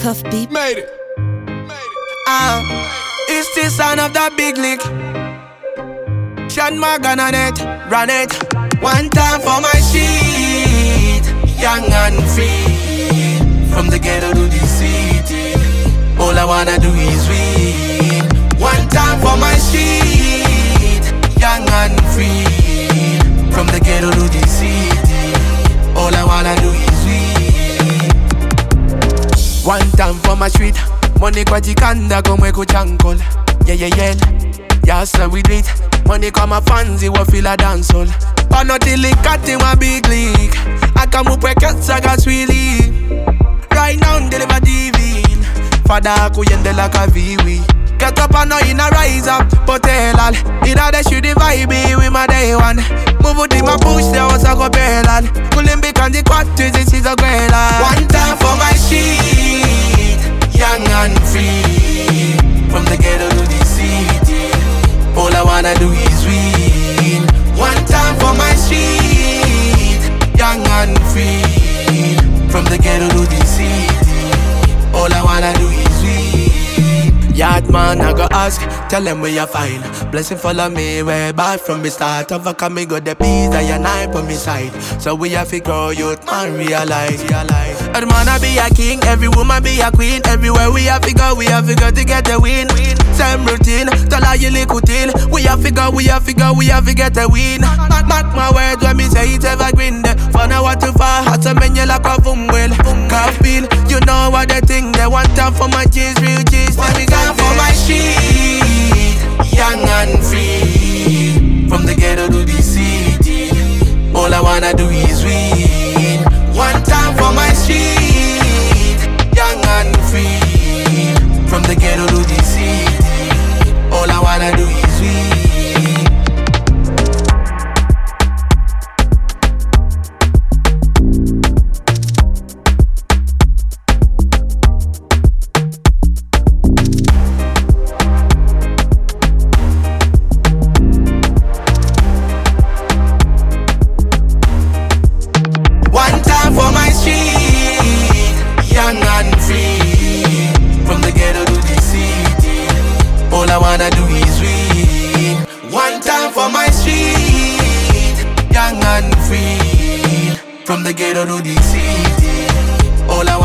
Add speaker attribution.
Speaker 1: Cuff beat.
Speaker 2: Made it. It's the sound of the big lick. Sean Morgan on it, run it. One time for my shit. Young and free. From the ghetto to the city. All I wanna do is win. One time for my shit. Young and free. From the ghetto to the city. All I wanna do is win. One time for my street. Money kwa jikanda komwe kuchankol. Yeah. Yeah, so we do it. Money kwa mafanzi wa feel dancehall. Panotili kati wa big league. Akamupwe ketsa gaswili. Right now deliver TV. Fada kuyende like a viwi. Get up and now in a rise up. Potelal. Ina de shoot the vibe with my day one. Move out in my push there was a go belal. Kulimbi kandi kwatu this is a gwela. One time for my shit. Young and free. From the ghetto to the city. All I wanna do is win. One time for my shit. Young and free. From the ghetto to the city. All I wanna do is win. Yard man, I go ask, tell them where you find. Blessing follow me way back from the start. Overcome me got the peace that you night on me side. So we have to grow youth man realize. Every man I be a king, every woman be a queen. Everywhere we have to go to get the win. Same routine, tell all you little thing. We have to get the win. Mark my words when me say it's evergreen. For now what too far, hot to menu like a fumble. Can't feel, you know what they think. They want time for my cheese, real cheese. One time for my shit. Young and free. From the ghetto to the city. All I wanna do is win. One time for my shit. Young and free. From the ghetto to the city. All I wanna do is win. All I wanna do is win. One time for my street. Young and free. From the ghetto to the city. All I